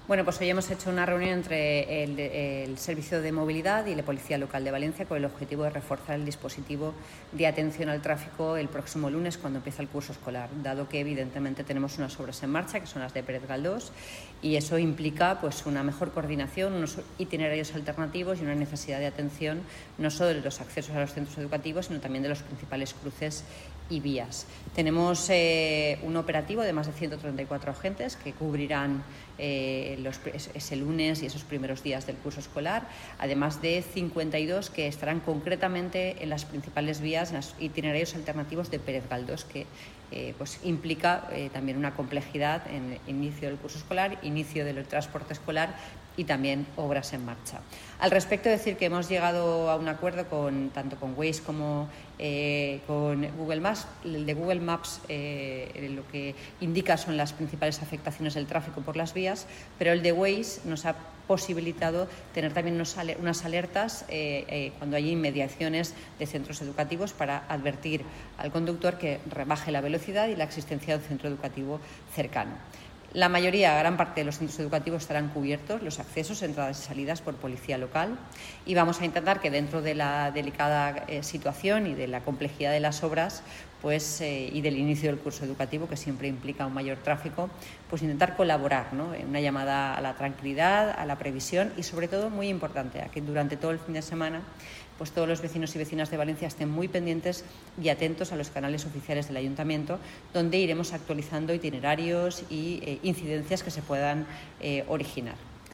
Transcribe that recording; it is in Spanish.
Bueno, pues hoy hemos hecho una reunión entre el Servicio de Movilidad y la Policía Local de Valencia con el objetivo de reforzar el dispositivo de atención al tráfico el próximo lunes cuando empieza el curso escolar, dado que evidentemente tenemos unas obras en marcha que son las de Pérez Galdós y eso implica pues una mejor coordinación, unos itinerarios alternativos y una necesidad de atención no solo de los accesos a los centros educativos, sino también de los principales cruces y vías. Tenemos un operativo de más de 134 agentes que cubrirán ese lunes y esos primeros días del curso escolar, además de 52 que estarán concretamente en las principales vías, en los itinerarios alternativos de Pérez Galdós, que pues implica también una complejidad en el inicio del curso escolar, inicio del transporte escolar y también obras en marcha. Al respecto, decir que hemos llegado a un acuerdo tanto con Waze como con Google Maps. El de Google Maps lo que indica son las principales afectaciones del tráfico por las vías, pero el de Waze nos ha posibilitado tener también unas alertas cuando hay inmediaciones de centros educativos para advertir al conductor que rebaje la velocidad y la existencia de un centro educativo cercano. La mayoría, gran parte de los centros educativos estarán cubiertos, los accesos, entradas y salidas por policía local, y vamos a intentar que dentro de la delicada situación y de la complejidad de las obras y del inicio del curso educativo, que siempre implica un mayor tráfico, pues intentar colaborar, ¿no?, en una llamada a la tranquilidad, a la previsión y sobre todo, muy importante, a que durante todo el fin de semana pues todos los vecinos y vecinas de Valencia estén muy pendientes y atentos a los canales oficiales del Ayuntamiento, donde iremos actualizando itinerarios y incidencias que se puedan originar.